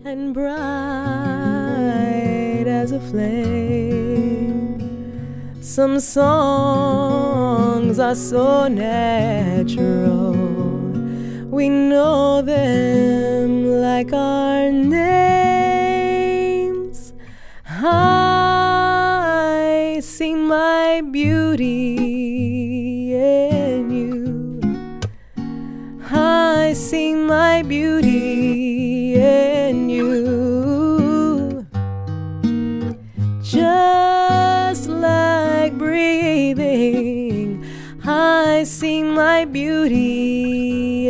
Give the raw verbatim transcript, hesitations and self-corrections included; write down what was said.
and bright as a flame. Some songs are so natural, we know them like our names. I see my beauty in you. I see my beauty in you. Just like breathing, I see my beauty